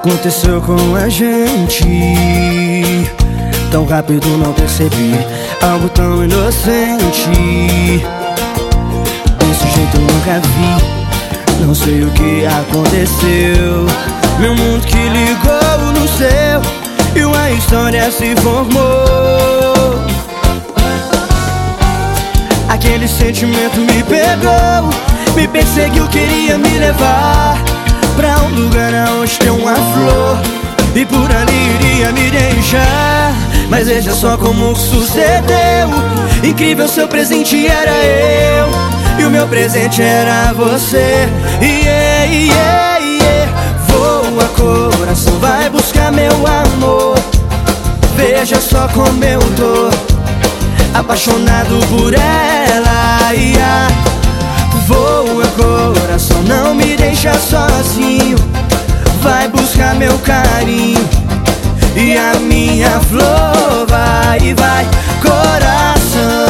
aconteceu com a gente? Tão rápido não percebi, algo tão inocente. Desse jeito eu nunca vi, não sei o que aconteceu. Meu mundo que ligou no seu e uma história se formou. Aquele sentimento me pegou, me perseguiu, queria me levar pra um lugar onde tem uma flor e por ali iria me deixar. Mas veja só como sucedeu. Incrível, seu presente era eu e o meu presente era você. Voa, coração, vai buscar meu amor. Veja só como eu tô apaixonado por ela. Voa, coração, não me deixa sozinho. Vai buscar meu carinho e a minha flor. Vai, coração.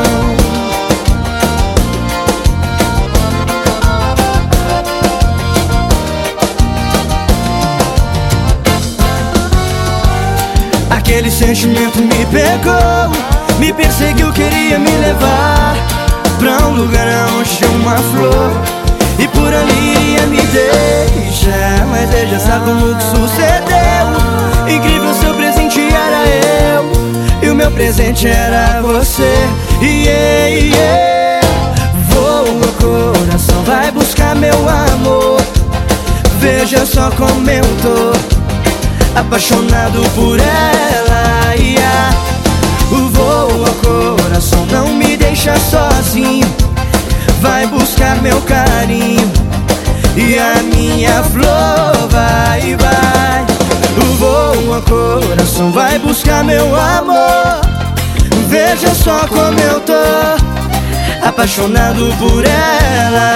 Aquele sentimento me pegou, me perseguiu, queria me levar pra um lugar onde tem uma flor e por ali iria me deixar. Mas veja só como que sucedeu. Incrível, seu presente era eu e o meu presente era você. Voa, coração, vai buscar meu amor. Veja só como eu tô apaixonado por ela. Voa, coração, não me deixa sozinho. Vai buscar meu carinho e a minha flor. Vai. Voa, coração, vai buscar meu amor. Veja só como eu tô apaixonado por ela.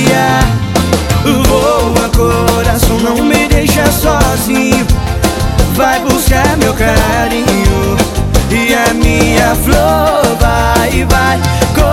Voa, coração, não me deixa sozinho. Vai buscar meu carinho e a minha flor. Vai,